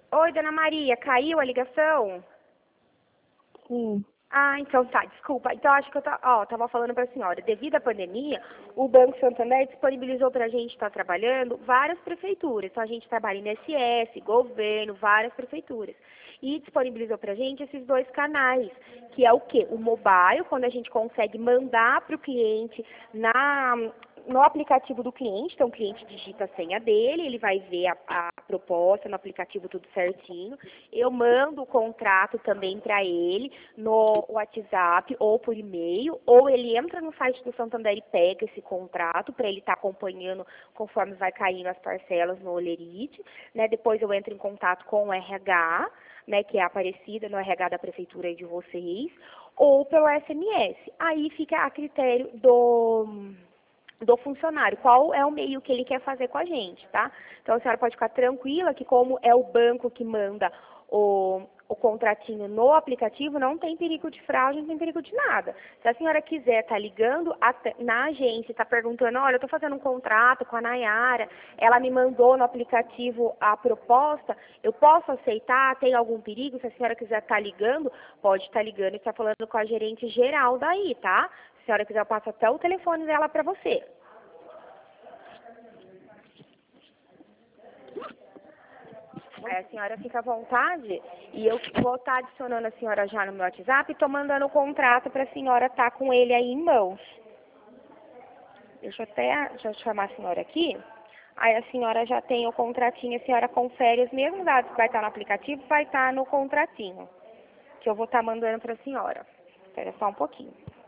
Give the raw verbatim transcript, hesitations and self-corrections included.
Oi, dona Maria, caiu a ligação? Sim. Ah, então tá, desculpa. Então acho que eu tá, ó, tava falando para a senhora, devido à pandemia, o Banco Santander disponibilizou para a gente estar trabalhando várias prefeituras. Então a gente trabalha em I N S S, governo, várias prefeituras. E disponibilizou para a gente esses dois canais, que é o quê? O mobile, quando a gente consegue mandar para o cliente na no aplicativo do cliente, então o cliente digita a senha dele, ele vai ver a, a proposta no aplicativo tudo certinho. Eu mando o contrato também para ele no WhatsApp ou por e-mail, ou ele entra no site do Santander e pega esse contrato para ele estar tá acompanhando conforme vai caindo as parcelas no Olerite, né? Depois eu entro em contato com o R H, né, que é Aparecida, no R H da prefeitura de vocês, ou pelo S M S. Aí fica a critério do do funcionário, qual é o meio que ele quer fazer com a gente, tá? Então a senhora pode ficar tranquila que como é o banco que manda o, o contratinho no aplicativo, não tem perigo de fraude, não tem perigo de nada. Se a senhora quiser estar tá ligando até, na agência, está perguntando, olha, eu estou fazendo um contrato com a Nayara, ela me mandou no aplicativo a proposta, eu posso aceitar? Tem algum perigo? Se a senhora quiser estar tá ligando, pode estar tá ligando e estar tá falando com a gerente geral daí, tá? Se a senhora quiser, eu passo até o telefone dela para você. Aí a senhora fica à vontade e eu vou estar adicionando a senhora já no meu WhatsApp e estou mandando o contrato para a senhora estar com ele aí em mãos. Deixa eu até deixa eu chamar a senhora aqui. Aí a senhora já tem o contratinho, a senhora confere os mesmos dados que vai estar no aplicativo, vai estar no contratinho, que eu vou estar mandando para a senhora. Espera só um pouquinho.